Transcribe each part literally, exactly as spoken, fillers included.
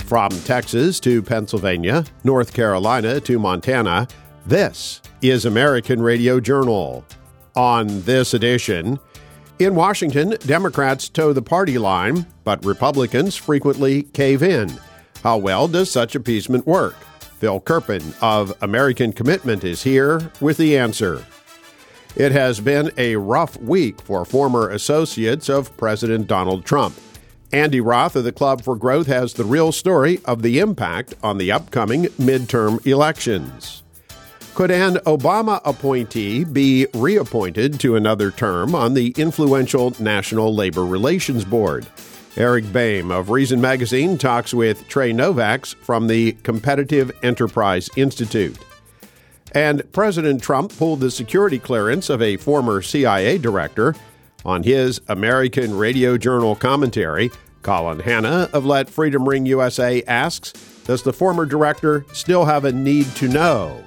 From Texas to Pennsylvania, North Carolina to Montana, this is American Radio Journal. On this edition, in Washington, Democrats toe the party line, but Republicans frequently cave in. How well does such appeasement work? Phil Kerpen of American Commitment is here with the answer. It has been a rough week for former associates of President Donald Trump. Andy Roth of the Club for Growth has the real story of the impact on the upcoming midterm elections. Could an Obama appointee be reappointed to another term on the influential National Labor Relations Board? Eric Boehm of Reason Magazine talks with Trey Novaks from the Competitive Enterprise Institute. And President Trump pulled the security clearance of a former C I A director. On his American Radio Journal commentary, Colin Hanna of Let Freedom Ring U S A asks, does the former director still have a need to know?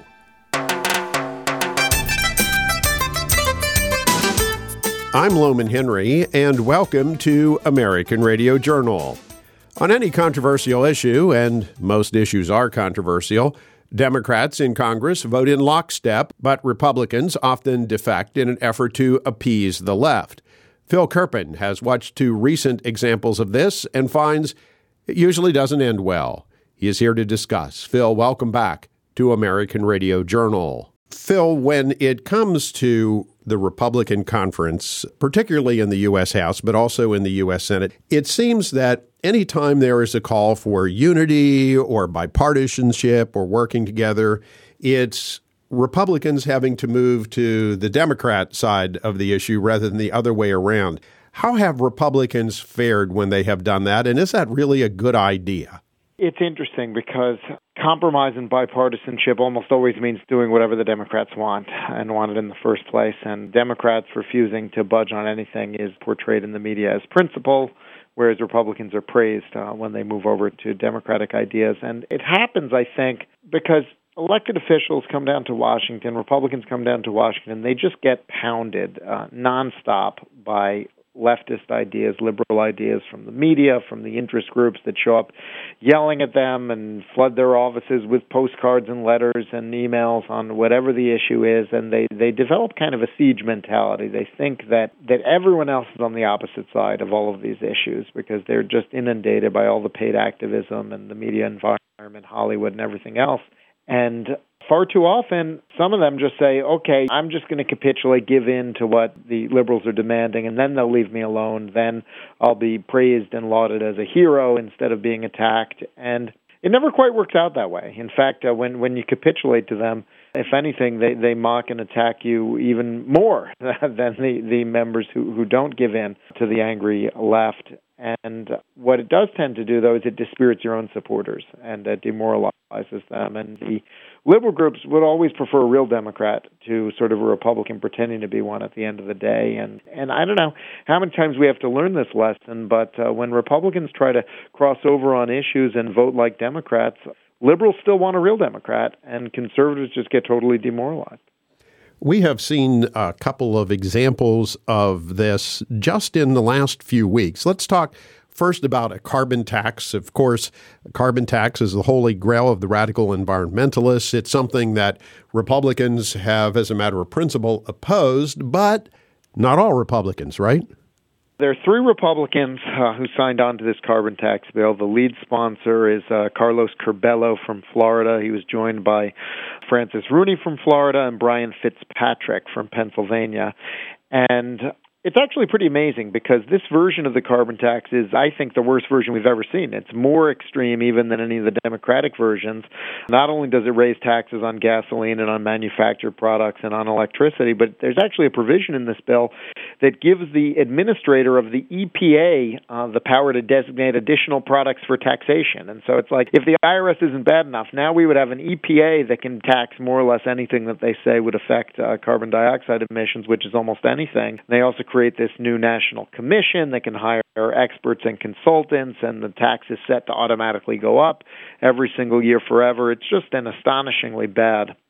I'm Loman Henry, and welcome to American Radio Journal. On any controversial issue, and most issues are controversial, Democrats in Congress vote in lockstep, but Republicans often defect in an effort to appease the left. Phil Kerpen has watched two recent examples of this and finds it usually doesn't end well. He is here to discuss. Phil, welcome back to American Radio Journal. Phil, when it comes to the Republican conference, particularly in the U S House, but also in the U S Senate, it seems that anytime there is a call for unity or bipartisanship or working together, it's Republicans having to move to the Democrat side of the issue rather than the other way around. How have Republicans fared when they have done that, and is that really a good idea? It's interesting because compromise and bipartisanship almost always means doing whatever the Democrats want and wanted in the first place, and Democrats refusing to budge on anything is portrayed in the media as principle, whereas Republicans are praised uh, when they move over to Democratic ideas. And it happens, I think, because elected officials come down to Washington, Republicans come down to Washington, they just get pounded uh, nonstop by leftist ideas, liberal ideas from the media, from the interest groups that show up yelling at them and flood their offices with postcards and letters and emails on whatever the issue is, and they, they develop kind of a siege mentality. They think that, that everyone else is on the opposite side of all of these issues because they're just inundated by all the paid activism and the media environment, Hollywood, and everything else. And far too often, some of them just say, okay, I'm just going to capitulate, give in to what the liberals are demanding, and then they'll leave me alone. Then I'll be praised and lauded as a hero instead of being attacked. And it never quite works out that way. In fact, uh, when, when you capitulate to them, if anything, they, they mock and attack you even more than the, the members who, who don't give in to the angry left. And what it does tend to do, though, is it dispirits your own supporters and uh, demoralizes them. And the liberal groups would always prefer a real Democrat to sort of a Republican pretending to be one at the end of the day. And, and I don't know how many times we have to learn this lesson, but uh, when Republicans try to cross over on issues and vote like Democrats, liberals still want a real Democrat, and conservatives just get totally demoralized. We have seen a couple of examples of this just in the last few weeks. Let's talk first about a carbon tax. Of course, a carbon tax is the holy grail of the radical environmentalists. It's something that Republicans have, as a matter of principle, opposed, but not all Republicans, right? There are three Republicans uh, who signed on to this carbon tax bill. The lead sponsor is uh, Carlos Curbelo from Florida. He was joined by Francis Rooney from Florida and Brian Fitzpatrick from Pennsylvania. And it's actually pretty amazing because this version of the carbon tax is, I think, the worst version we've ever seen. It's more extreme even than any of the Democratic versions. Not only does it raise taxes on gasoline and on manufactured products and on electricity, but there's actually a provision in this bill that gives the administrator of the E P A uh, the power to designate additional products for taxation. And so it's like, if the I R S isn't bad enough, now we would have an E P A that can tax more or less anything that they say would affect uh, carbon dioxide emissions, which is almost anything. They also create this new national commission that can hire experts and consultants, and the tax is set to automatically go up every single year forever. It's just an astonishingly bad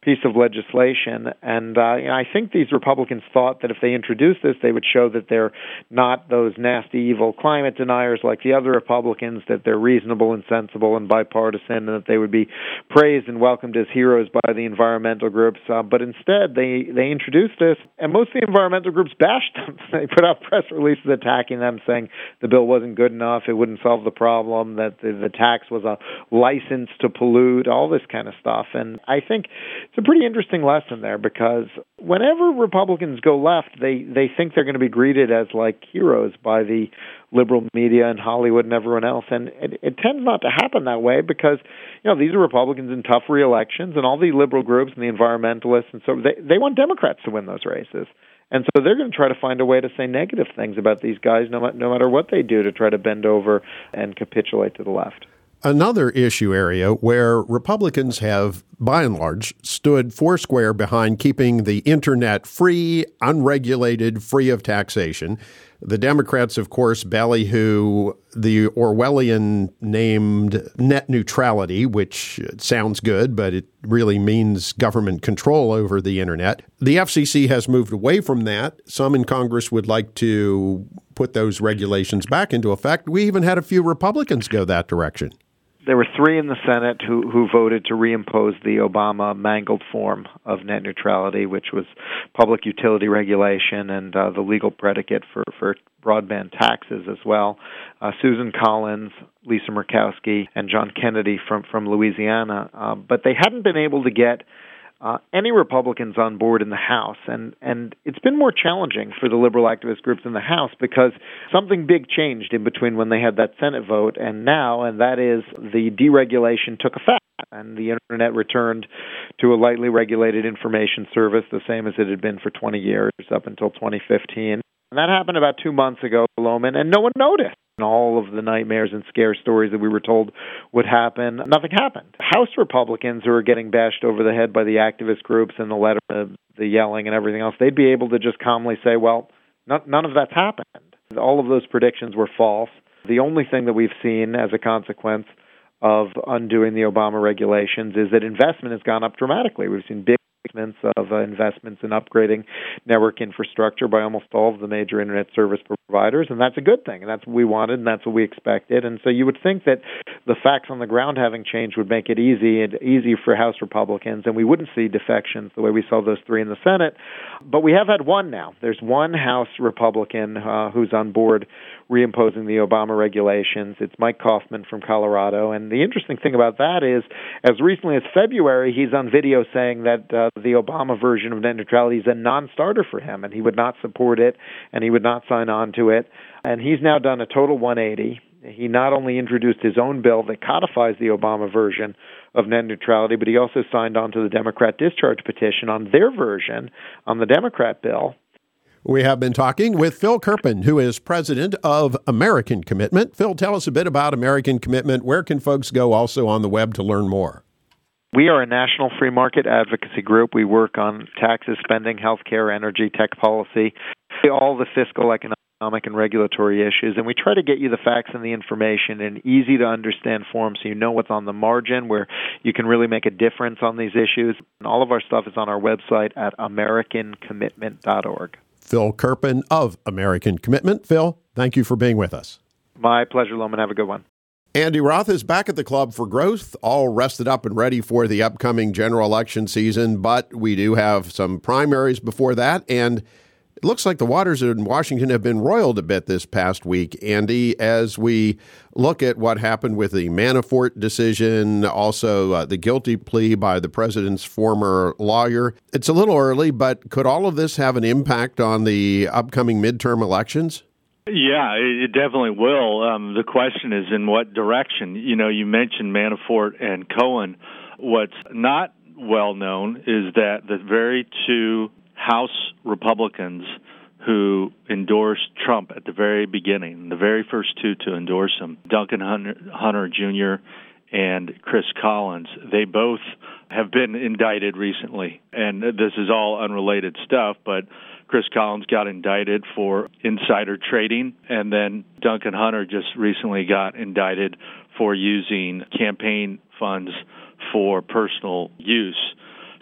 piece of legislation. And uh, you know, I think these Republicans thought that if they introduced this, they would show that they're not those nasty, evil climate deniers like the other Republicans, that they're reasonable and sensible and bipartisan, and that they would be praised and welcomed as heroes by the environmental groups. Uh, but instead, they, they introduced this, and most of the environmental groups bashed them. They put out press releases attacking them, saying the bill wasn't good enough, it wouldn't solve the problem, that the, the tax was a license to pollute, all this kind of stuff. And I think it's a pretty interesting lesson there, because whenever Republicans go left, they, they think they're going to be greeted as like heroes by the liberal media and Hollywood and everyone else. And it, it tends not to happen that way, because, you know, these are Republicans in tough re-elections, and all the liberal groups and the environmentalists, and so they, they want Democrats to win those races. And so they're going to try to find a way to say negative things about these guys, no, no matter what they do, to try to bend over and capitulate to the left. Another issue area where Republicans have, by and large, stood foursquare behind keeping the internet free, unregulated, free of taxation. The Democrats, of course, ballyhoo the Orwellian named net neutrality, which sounds good, but it really means government control over the internet. The F C C has moved away from that. Some in Congress would like to put those regulations back into effect. We even had a few Republicans go that direction. There were three in the Senate who, who voted to reimpose the Obama mangled form of net neutrality, which was public utility regulation and uh, the legal predicate for, for broadband taxes as well. Uh, Susan Collins, Lisa Murkowski, and John Kennedy from, from Louisiana. Uh, but they hadn't been able to get Uh, any Republicans on board in the House, and, and it's been more challenging for the liberal activist groups in the House, because something big changed in between when they had that Senate vote and now, and that is the deregulation took effect, and the Internet returned to a lightly regulated information service, the same as it had been for twenty years, up until twenty fifteen. And that happened about two months ago, Loman, and no one noticed. And all of the nightmares and scare stories that we were told would happen, nothing happened. House Republicans who are getting bashed over the head by the activist groups and the letter, the yelling and everything else, they'd be able to just calmly say, well, not, none of that's happened. All of those predictions were false. The only thing that we've seen as a consequence of undoing the Obama regulations is that investment has gone up dramatically. We've seen big of uh, investments in upgrading network infrastructure by almost all of the major internet service providers, and that's a good thing, and that's what we wanted, and that's what we expected. And so you would think that the facts on the ground having changed would make it easy and easy for House Republicans, and we wouldn't see defections the way we saw those three in the Senate. But we have had one now. There's one House Republican uh, who's on board reimposing the Obama regulations. It's Mike Kaufman from Colorado, and the interesting thing about that is, as recently as February, he's on video saying that uh, the Obama version of net neutrality is a non-starter for him, and he would not support it, and he would not sign on to it. And he's now done a total one eighty. He not only introduced his own bill that codifies the Obama version of net neutrality, but he also signed on to the Democrat discharge petition on their version, on the Democrat bill. We have been talking with Phil Kerpen, who is president of American Commitment. Phil, tell us a bit about American Commitment. Where can folks go also on the web to learn more? We are a national free market advocacy group. We work on taxes, spending, healthcare, energy, tech policy, all the fiscal, economic, and regulatory issues. And we try to get you the facts and the information in easy-to-understand form so you know what's on the margin, where you can really make a difference on these issues. And all of our stuff is on our website at american commitment dot org. Phil Kerpen of American Commitment. Phil, thank you for being with us. My pleasure, Loman. Have a good one. Andy Roth is back at the Club for Growth, all rested up and ready for the upcoming general election season, but we do have some primaries before that, and it looks like the waters in Washington have been roiled a bit this past week, Andy, as we look at what happened with the Manafort decision, also uh, the guilty plea by the president's former lawyer. It's a little early, but could all of this have an impact on the upcoming midterm elections? Yeah, it definitely will. Um, the question is in what direction. You know, you mentioned Manafort and Cohen. What's not well known is that the very two House Republicans who endorsed Trump at the very beginning, the very first two to endorse him, Duncan Hunter, Hunter Junior and Chris Collins, they both have been indicted recently. And this is all unrelated stuff, but Chris Collins got indicted for insider trading, and then Duncan Hunter just recently got indicted for using campaign funds for personal use.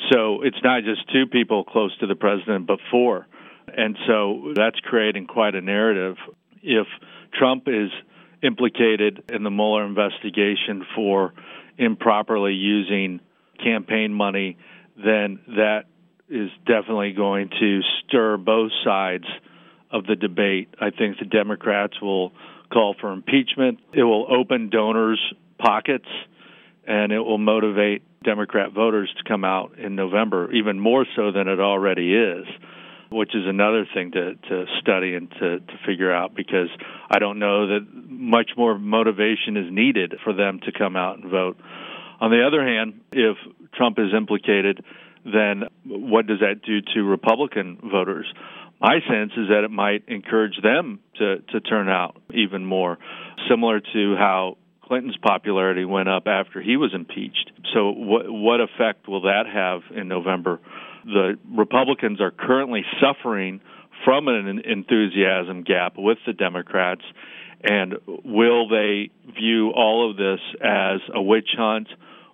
So it's not just two people close to the president, but four. And so that's creating quite a narrative. If Trump is implicated in the Mueller investigation for improperly using campaign money, then that is definitely going to stir both sides of the debate. I think the Democrats will call for impeachment. It will open donors' pockets, and it will motivate Democrat voters to come out in November, even more so than it already is, which is another thing to, to study and to, to figure out, because I don't know that much more motivation is needed for them to come out and vote. On the other hand, if Trump is implicated, then what does that do to Republican voters? My sense is that it might encourage them to, to turn out even more, similar to how Clinton's popularity went up after he was impeached. So what, what effect will that have in November? The Republicans are currently suffering from an enthusiasm gap with the Democrats, and will they view all of this as a witch hunt,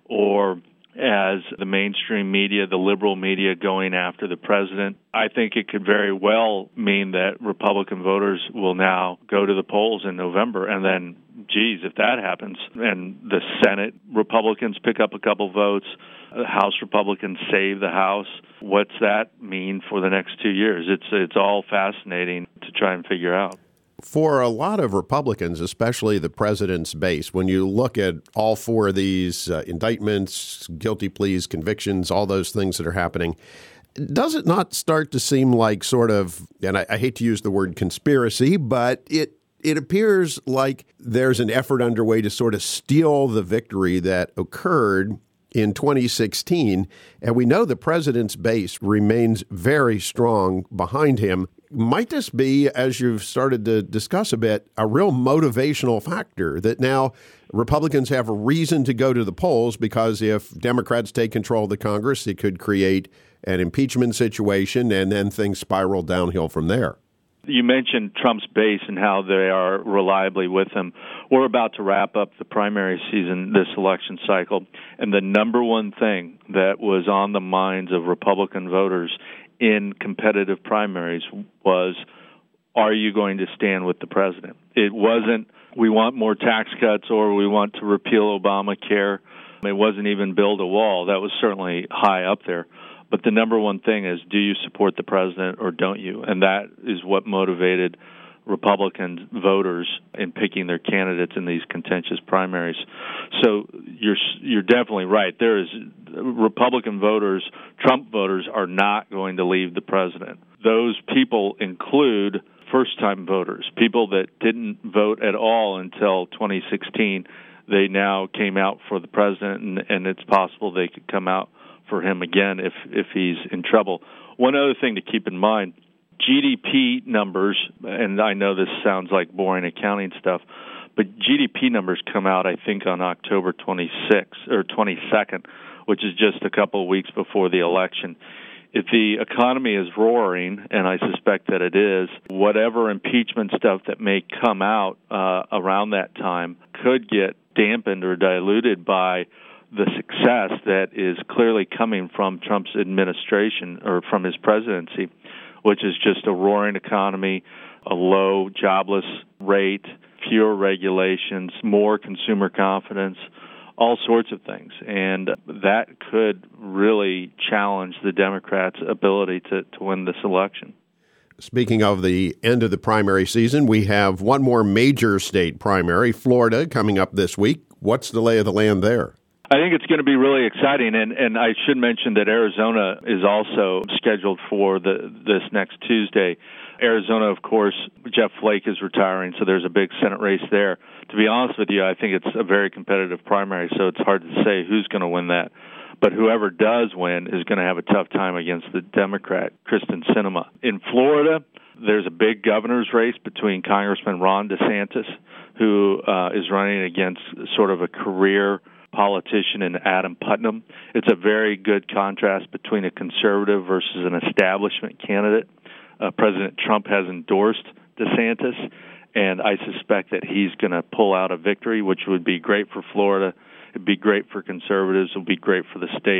or as the mainstream media, the liberal media, going after the president? I think it could very well mean that Republican voters will now go to the polls in November, and then, geez, if that happens, and the Senate Republicans pick up a couple votes, House Republicans save the House, what's that mean for the next two years? It's it's all fascinating to try and figure out. For a lot of Republicans, especially the president's base, when you look at all four of these uh, indictments, guilty pleas, convictions, all those things that are happening, does it not start to seem like sort of, and I, I hate to use the word conspiracy, but it it appears like there's an effort underway to sort of steal the victory that occurred in twenty sixteen, and we know the president's base remains very strong behind him. Might this be, as you've started to discuss a bit, a real motivational factor that now Republicans have a reason to go to the polls, because if Democrats take control of the Congress, it could create an impeachment situation, and then things spiral downhill from there? You mentioned Trump's base and how they are reliably with him. We're about to wrap up the primary season this election cycle, and the number one thing that was on the minds of Republican voters in competitive primaries was, are you going to stand with the president? It wasn't, we want more tax cuts or we want to repeal Obamacare. It wasn't even build a wall. That was certainly high up there. But the number one thing is, do you support the president or don't you? And that is what motivated Republican voters in picking their candidates in these contentious primaries. So you're you're definitely right. There is Republican voters, Trump voters, are not going to leave the president. Those people include first-time voters, people that didn't vote at all until twenty sixteen. They now came out for the president, and, and it's possible they could come out for him again if if he's in trouble. One other thing to keep in mind, G D P numbers, and I know this sounds like boring accounting stuff, but G D P numbers come out, I think, on October twenty-sixth or twenty-second, which is just a couple of weeks before the election. If the economy is roaring, and I suspect that it is, whatever impeachment stuff that may come out uh, around that time could get dampened or diluted by the success that is clearly coming from Trump's administration or from his presidency, which is just a roaring economy, a low jobless rate, fewer regulations, more consumer confidence, all sorts of things. And that could really challenge the Democrats' ability to, to win this election. Speaking of the end of the primary season, we have one more major state primary, Florida, coming up this week. What's the lay of the land there? I think it's going to be really exciting, and, and I should mention that Arizona is also scheduled for the this next Tuesday. Arizona, of course, Jeff Flake is retiring, so there's a big Senate race there. To be honest with you, I think it's a very competitive primary, so it's hard to say who's going to win that. But whoever does win is going to have a tough time against the Democrat, Kristen Sinema. In Florida, there's a big governor's race between Congressman Ron DeSantis, who uh, is running against sort of a career politician in Adam Putnam. It's a very good contrast between a conservative versus an establishment candidate. Uh, President Trump has endorsed DeSantis, and I suspect that he's going to pull out a victory, which would be great for Florida. It'd be great for conservatives. It would be great for the state.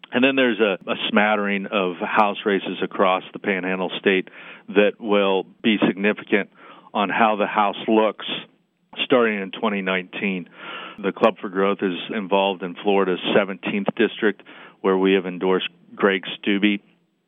And then there's a, a smattering of House races across the Panhandle state that will be significant on how the House looks starting in twenty nineteen. The Club for Growth is involved in Florida's seventeenth district, where we have endorsed Greg Steube.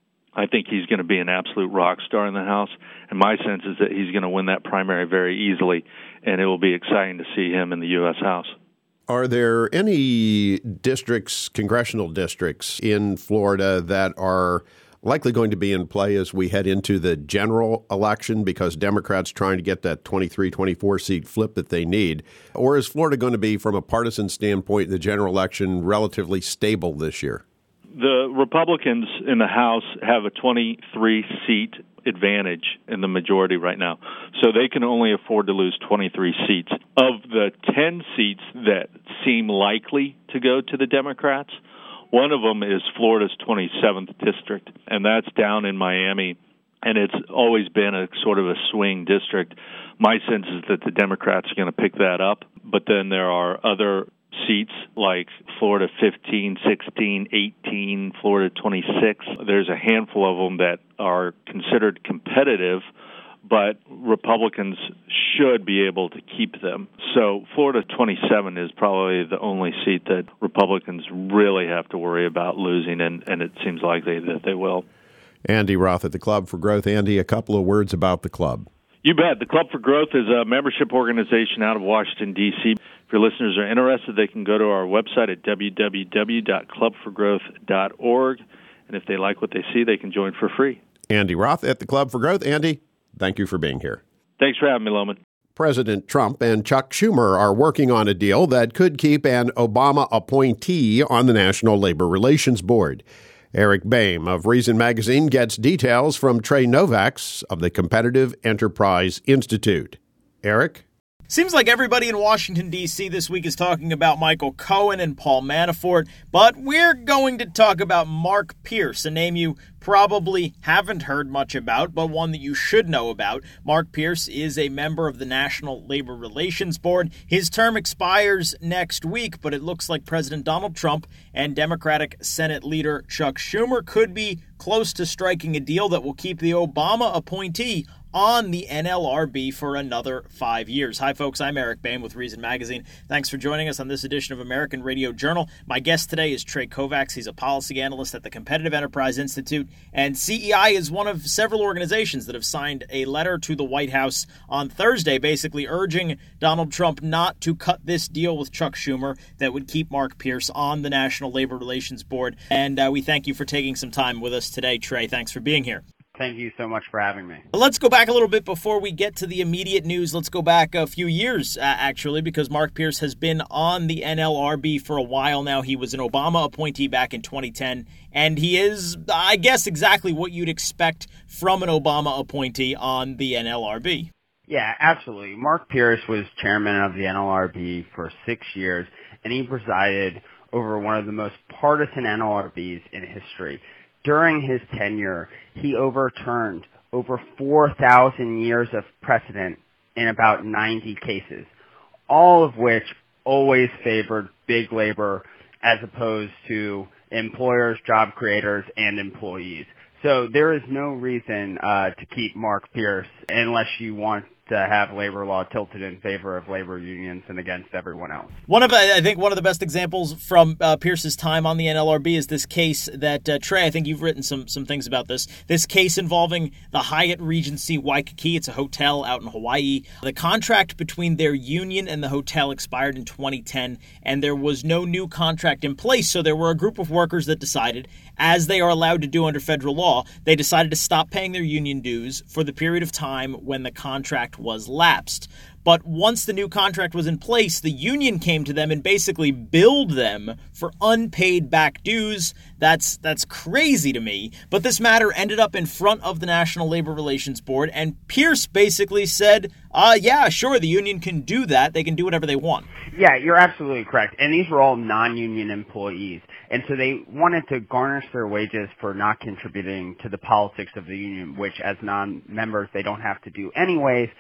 I think he's going to be an absolute rock star in the House, and my sense is that he's going to win that primary very easily, and it will be exciting to see him in the U S House. Are there any districts, congressional districts in Florida that are likely going to be in play as we head into the general election because Democrats trying to get that twenty-three, twenty-four seat flip that they need? Or is Florida going to be, from a partisan standpoint, in the general election relatively stable this year? The Republicans in the House have a twenty-three seat advantage in the majority right now, so they can only afford to lose twenty-three seats. Of the ten seats that seem likely to go to the Democrats, one of them is Florida's twenty-seventh district, and that's down in Miami, and it's always been a sort of a swing district. My sense is that the Democrats are going to pick that up, but then there are other seats like Florida fifteen, sixteen, eighteen, Florida twenty-six. There's a handful of them that are considered competitive, but Republicans should be able to keep them. So Florida twenty-seven is probably the only seat that Republicans really have to worry about losing, and, and it seems likely that they will. Andy Roth at the Club for Growth. Andy, a couple of words about the club. You bet. The Club for Growth is a membership organization out of Washington, D C If your listeners are interested, they can go to our website at w w w dot club for growth dot org, and if they like what they see, they can join for free. Andy Roth at the Club for Growth. Andy, thank you for being here. Thanks for having me, Loman. President Trump and Chuck Schumer are working on a deal that could keep an Obama appointee on the National Labor Relations Board. Eric Boehm of Reason Magazine gets details from Trey Novaks of the Competitive Enterprise Institute. Eric? Seems like everybody in Washington, D C this week is talking about Michael Cohen and Paul Manafort, but we're going to talk about Mark Pierce, a name you probably haven't heard much about, but one that you should know about. Mark Pierce is a member of the National Labor Relations Board. His term expires next week, but it looks like President Donald Trump and Democratic Senate Leader Chuck Schumer could be close to striking a deal that will keep the Obama appointee on the N L R B for another five years. Hi, folks. I'm Eric Boehm with Reason Magazine. Thanks for joining us on this edition of American Radio Journal. My guest today is Trey Kovacs. He's a policy analyst at the Competitive Enterprise Institute, and C E I is one of several organizations that have signed a letter to the White House on Thursday, basically urging Donald Trump not to cut this deal with Chuck Schumer that would keep Mark Pierce on the National Labor Relations Board. And uh, we thank you for taking some time with us today, Trey. Thanks for being here. Thank you so much for having me. Let's go back a little bit before we get to the immediate news. Let's go back a few years, uh, actually, because Mark Pierce has been on the N L R B for a while now. He was an Obama appointee back in twenty ten, and he is, I guess, exactly what you'd expect from an Obama appointee on the N L R B. Yeah, absolutely. Mark Pierce was chairman of the N L R B for six years, and he presided over one of the most partisan N L R Bs in history. During his tenure, he overturned over four thousand years of precedent in about ninety cases, all of which always favored big labor as opposed to employers, job creators, and employees. So there is no reason uh, to keep Mark Pierce unless you want to have labor law tilted in favor of labor unions and against everyone else. One of, I think, one of the best examples from uh, Pierce's time on the N L R B is this case that, uh, Trey, I think you've written some some things about this. This case involving the Hyatt Regency Waikiki. It's a hotel out in Hawaii. The contract between their union and the hotel expired in twenty ten, and there was no new contract in place. So there were a group of workers that decided, as they are allowed to do under federal law, they decided to stop paying their union dues for the period of time when the contract was lapsed. But once the new contract was in place, the union came to them and basically billed them for unpaid back dues. That's that's crazy to me. But this matter ended up in front of the National Labor Relations Board, and Pierce basically said, uh, yeah, sure, the union can do that. They can do whatever they want. Yeah, you're absolutely correct. And these were all non-union employees. And so they wanted to garnish their wages for not contributing to the politics of the union, which as non-members they don't have to do anyways.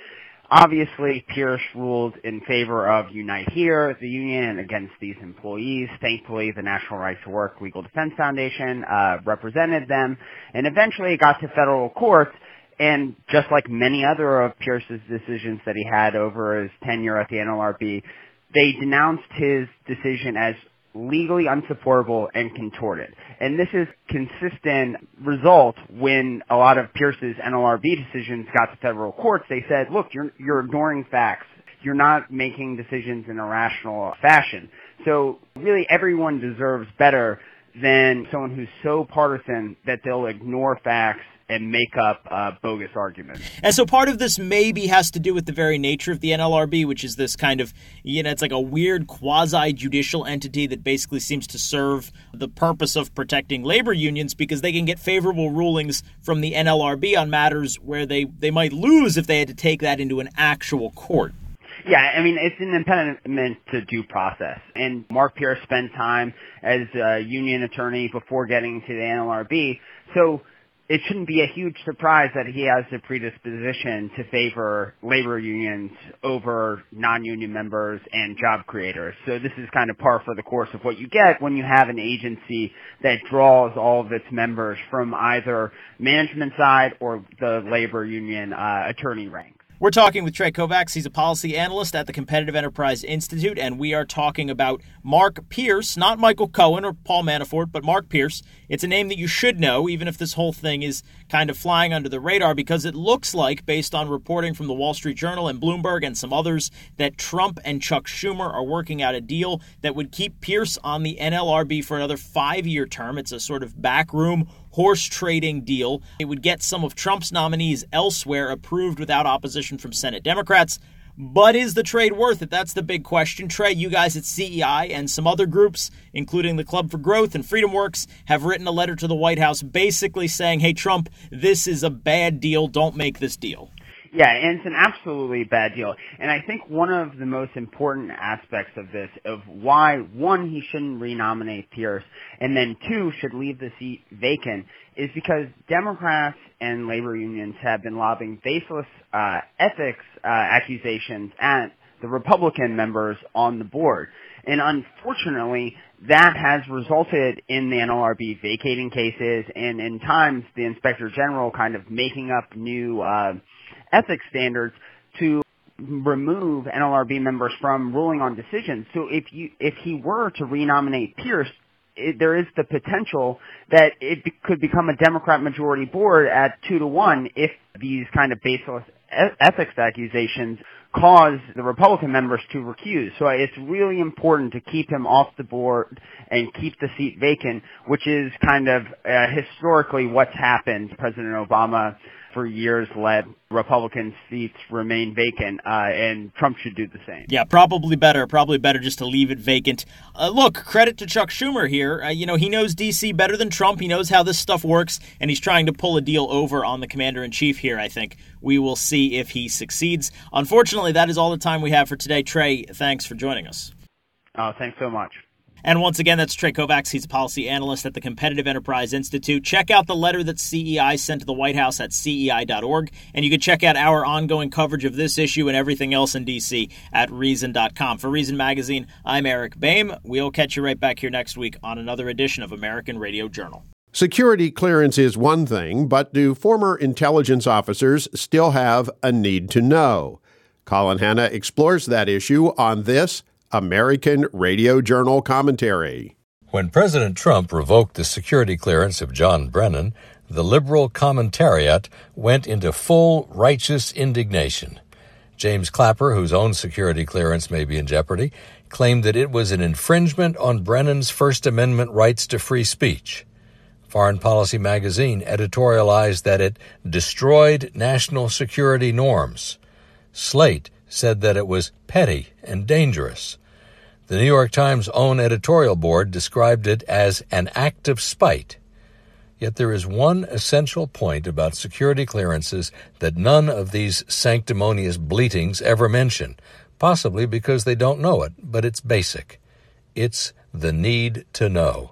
Obviously, Pierce ruled in favor of Unite Here, the union, and against these employees. Thankfully, the National Right to Work Legal Defense Foundation uh, represented them, and eventually it got to federal courts. And just like many other of Pierce's decisions that he had over his tenure at the N L R B, they denounced his decision as legally unsupportable and contorted. And this is consistent result when a lot of Pierce's N L R B decisions got to federal courts. They said, look, you're, you're ignoring facts. You're not making decisions in a rational fashion. So really everyone deserves better than someone who's so partisan that they'll ignore facts and make up uh, bogus arguments. And so part of this maybe has to do with the very nature of the N L R B, which is this kind of, you know, it's like a weird quasi-judicial entity that basically seems to serve the purpose of protecting labor unions because they can get favorable rulings from the N L R B on matters where they, they might lose if they had to take that into an actual court. Yeah, I mean, it's an impediment to due process. And Mark Pierce spent time as a union attorney before getting to the N L R B, so it shouldn't be a huge surprise that he has a predisposition to favor labor unions over non-union members and job creators. So this is kind of par for the course of what you get when you have an agency that draws all of its members from either management side or the labor union uh, attorney rank. We're talking with Trey Kovacs. He's a policy analyst at the Competitive Enterprise Institute, and we are talking about Mark Pierce, not Michael Cohen or Paul Manafort, but Mark Pierce. It's a name that you should know, even if this whole thing is kind of flying under the radar, because it looks like, based on reporting from the Wall Street Journal and Bloomberg and some others, that Trump and Chuck Schumer are working out a deal that would keep Pierce on the N L R B for another five-year term. It's a sort of backroom horse trading deal. It would get some of Trump's nominees elsewhere approved without opposition from Senate Democrats. But is the trade worth it? That's the big question. Trey, you guys at C E I and some other groups, including the Club for Growth and FreedomWorks, have written a letter to the White House basically saying, hey, Trump, this is a bad deal. Don't make this deal. Yeah, and it's an absolutely bad deal. And I think one of the most important aspects of this, of why, one, he shouldn't renominate Pierce, and then two, should leave the seat vacant, is because Democrats and labor unions have been lobbing baseless uh, ethics uh, accusations at the Republican members on the board. And unfortunately, that has resulted in the N L R B vacating cases and, in times, the Inspector General kind of making up new uh ethics standards to remove N L R B members from ruling on decisions. So if you if he were to renominate Pierce, it, there is the potential that it be, could become a Democrat majority board at two to one if these kind of baseless e- ethics accusations cause the Republican members to recuse. So it's really important to keep him off the board and keep the seat vacant, which is kind of uh, historically what's happened. President Obama for years let Republican seats remain vacant, uh, and Trump should do the same. Yeah, probably better. Probably better just to leave it vacant. Uh, look, credit to Chuck Schumer here. Uh, you know, he knows D C better than Trump. He knows how this stuff works, and he's trying to pull a deal over on the commander-in-chief here, I think. We will see if he succeeds. Unfortunately, that is all the time we have for today. Trey, thanks for joining us. Oh, thanks so much. And once again, that's Trey Kovacs. He's a policy analyst at the Competitive Enterprise Institute. Check out the letter that C E I sent to the White House at C E I dot org. And you can check out our ongoing coverage of this issue and everything else in D C at Reason dot com. For Reason Magazine, I'm Eric Boehm. We'll catch you right back here next week on another edition of American Radio Journal. Security clearance is one thing, but do former intelligence officers still have a need to know? Colin Hanna explores that issue on this American Radio Journal commentary. When President Trump revoked the security clearance of John Brennan, the liberal commentariat went into full righteous indignation. James Clapper, whose own security clearance may be in jeopardy, claimed that it was an infringement on Brennan's First Amendment rights to free speech. Foreign Policy magazine editorialized that it destroyed national security norms. Slate said that it was petty and dangerous. The New York Times' own editorial board described it as an act of spite. Yet there is one essential point about security clearances that none of these sanctimonious bleatings ever mention, possibly because they don't know it, but it's basic. It's the need to know.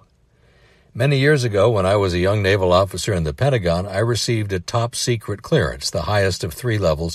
Many years ago, when I was a young naval officer in the Pentagon, I received a top-secret clearance, the highest of three levels,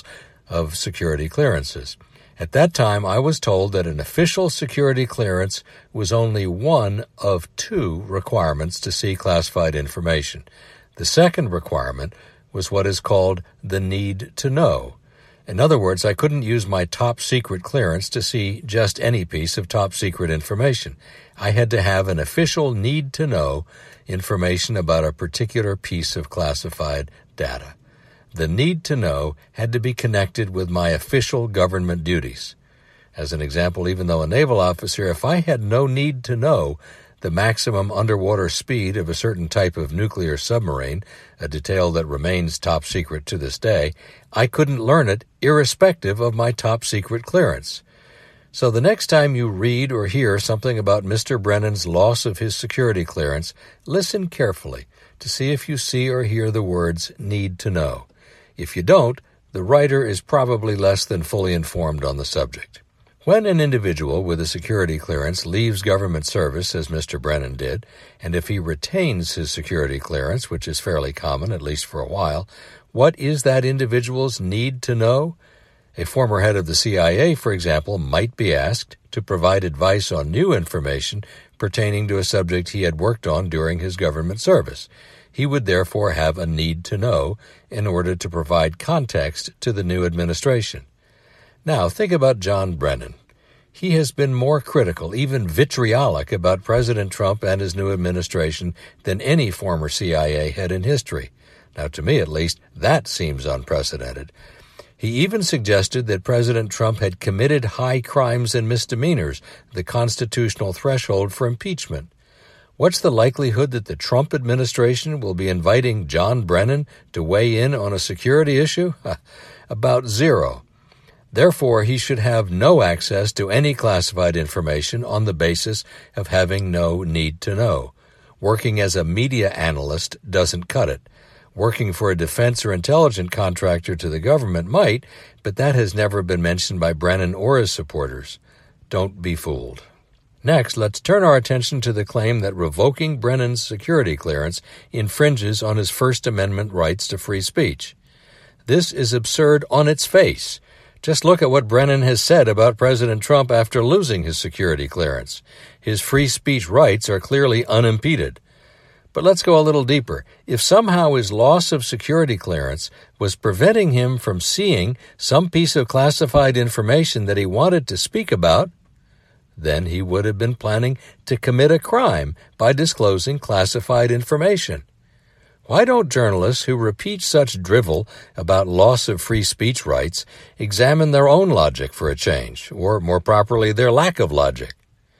of security clearances. At that time, I was told that an official security clearance was only one of two requirements to see classified information. The second requirement was what is called the need to know. In other words, I couldn't use my top secret clearance to see just any piece of top secret information. I had to have an official need to know information about a particular piece of classified data. The need to know had to be connected with my official government duties. As an example, even though a naval officer, if I had no need to know the maximum underwater speed of a certain type of nuclear submarine, a detail that remains top secret to this day, I couldn't learn it irrespective of my top secret clearance. So the next time you read or hear something about Mister Brennan's loss of his security clearance, listen carefully to see if you see or hear the words need to know. If you don't, the writer is probably less than fully informed on the subject. When an individual with a security clearance leaves government service, as Mister Brennan did, and if he retains his security clearance, which is fairly common, at least for a while, what is that individual's need to know? A former head of the C I A, for example, might be asked to provide advice on new information pertaining to a subject he had worked on during his government service. He would therefore have a need to know in order to provide context to the new administration. Now, think about John Brennan. He has been more critical, even vitriolic, about President Trump and his new administration than any former C I A head in history. Now, to me at least, that seems unprecedented. He even suggested that President Trump had committed high crimes and misdemeanors, the constitutional threshold for impeachment. What's the likelihood that the Trump administration will be inviting John Brennan to weigh in on a security issue? About zero. Therefore, he should have no access to any classified information on the basis of having no need to know. Working as a media analyst doesn't cut it. Working for a defense or intelligence contractor to the government might, but that has never been mentioned by Brennan or his supporters. Don't be fooled. Next, let's turn our attention to the claim that revoking Brennan's security clearance infringes on his First Amendment rights to free speech. This is absurd on its face. Just look at what Brennan has said about President Trump after losing his security clearance. His free speech rights are clearly unimpeded. But let's go a little deeper. If somehow his loss of security clearance was preventing him from seeing some piece of classified information that he wanted to speak about, then he would have been planning to commit a crime by disclosing classified information. Why don't journalists who repeat such drivel about loss of free speech rights examine their own logic for a change, or more properly, their lack of logic?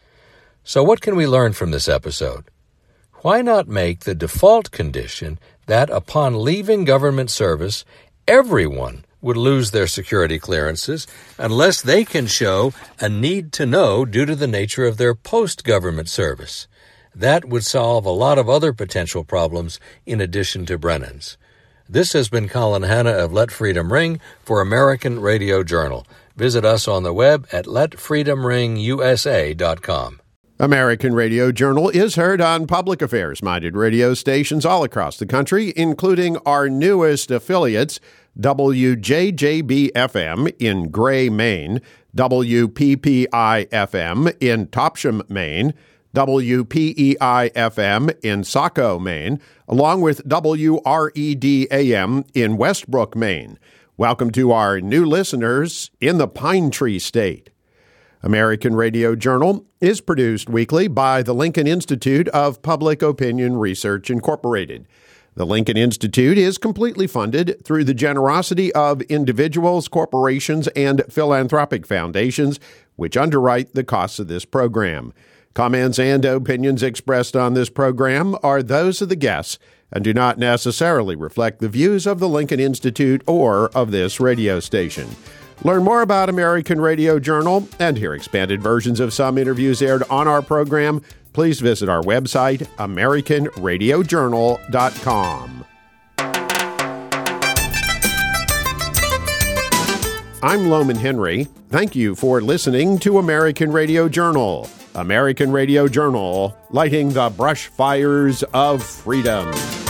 So what can we learn from this episode? Why not make the default condition that upon leaving government service, everyone would lose their security clearances unless they can show a need to know due to the nature of their post-government service? That would solve a lot of other potential problems in addition to Brennan's. This has been Colin Hanna of Let Freedom Ring for American Radio Journal. Visit us on the web at let freedom ring u s a dot com. American Radio Journal is heard on public affairs-minded radio stations all across the country, including our newest affiliates, W J J B F M in Gray, Maine, W P P I F M in Topsham, Maine, W P E I F M in Saco, Maine, along with W R E D A M in Westbrook, Maine. Welcome to our new listeners in the Pine Tree State. American Radio Journal is produced weekly by the Lincoln Institute of Public Opinion Research, Incorporated. The Lincoln Institute is completely funded through the generosity of individuals, corporations, and philanthropic foundations, which underwrite the costs of this program. Comments and opinions expressed on this program are those of the guests and do not necessarily reflect the views of the Lincoln Institute or of this radio station. Learn more about American Radio Journal and hear expanded versions of some interviews aired on our program. Please visit our website, american radio journal dot com. I'm Loman Henry. Thank you for listening to American Radio Journal. American Radio Journal, lighting the brush fires of freedom.